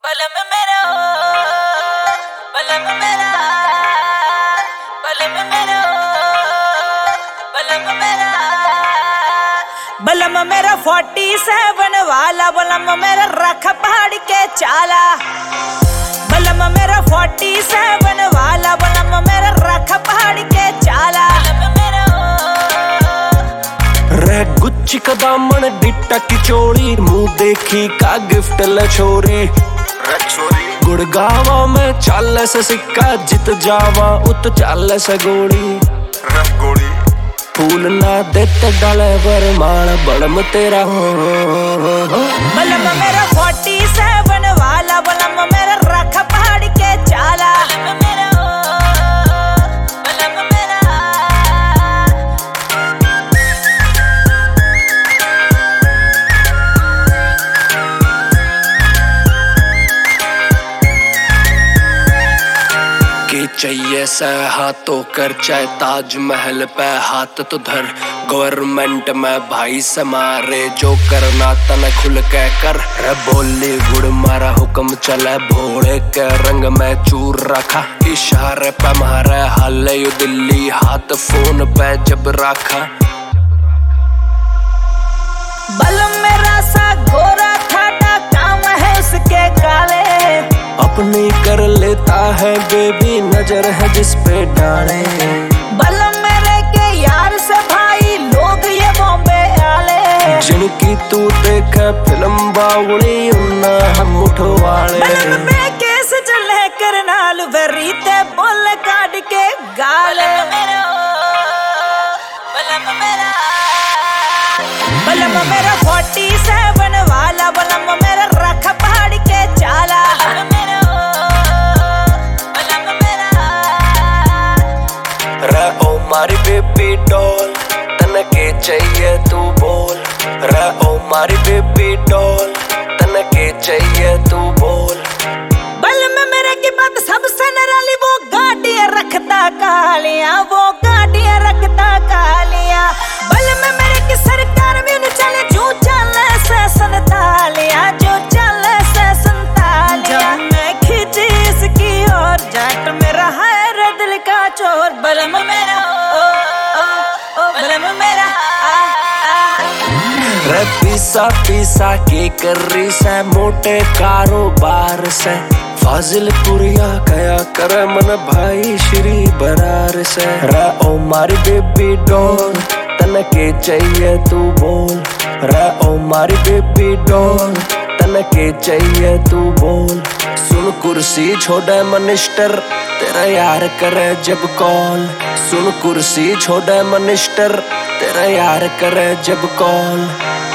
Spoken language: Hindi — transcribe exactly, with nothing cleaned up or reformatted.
बलम मेरा बलम मेरा बलम मेरा बलम मेरा बलम मेरा फोर्टी सेवन वाला बलम मेरा रख पहाड़ के चाला। बलम मेरा फोर्टी सेवन वाला बलम मेरा रख पहाड़ के चाला। रे गुच्ची का दामन डिट्टा की चोरी, मुंह देखी का गिफ्ट लछोरी। गुड़गावा में चाल से सिक्का, जित जावा उत चाल से गोली। फूल ना देते डाले बरमाल बलम तेरा हो। बलम मेरा फोर्टी सेवन वाला बलम मेरा रख पहाड़ के चाला। चाहिए से हाथों कर चाहे ताजमहल पे हाथ तो धर। गवर्नमेंट में भाई से मारे जो करना तन खुल के कर। रे बॉलीवुड मारा हुक्म चले भोले के रंग में चूर रखा। इशारे पे मारे हाले यू दिल्ली हाथ फोन पे जब रखा। बलम मेरा सा गोरा खाटा काम है उसके काले। अपनी कर लेता है बेबी नजर है जिस पे डाले। बलम मेरे के यार से भाई लोग ये बॉम्बे आले। जिनकी तू देखे फिल्म बावड़ी उन्ना हम उठवाले। बलम में केस चले करनाल भरीते बोल काट के गाले। बलम मेरा बलम मेरा फोर्टी सेवन वाला बलम मेरा रख पहाड़ के चाला। रे ओ मारी बेबी डॉल तन के चाहिए तू बोल। रे ओ मारी बेबी डॉल तन के चाहिए तू बोल। बलम मेरे की बात सबसे निराली, वो गाड़ियां रखता कालियां, वो गाड़ियां रखता कालियां। बलम मेरे की सरकार भी न चले जो चले से संतालियां, जो चले से संतालियां। मैं खिंची इसकी और जाट मेरा है रे दिल का चोर। बलम मेरा ओ ओ ओ बलम मेरा आ आ। रे पीसा पीसा के कर रही से मोटे कारोबार से। फाजिलपुरिया कया कर मन भाई श्री बरार से। रे ओ मारी बेबी डॉल तन के चाहिए तू बोल। रे ओ मारी बेबी डॉल तन के चाहिए तू बोल। सुन कुर्सी छोड़े मिनिस्टर तेरा यार करे जब कॉल। सुन कुर्सी छोड़े मिनिस्टर तेरा यार करे जब कॉल।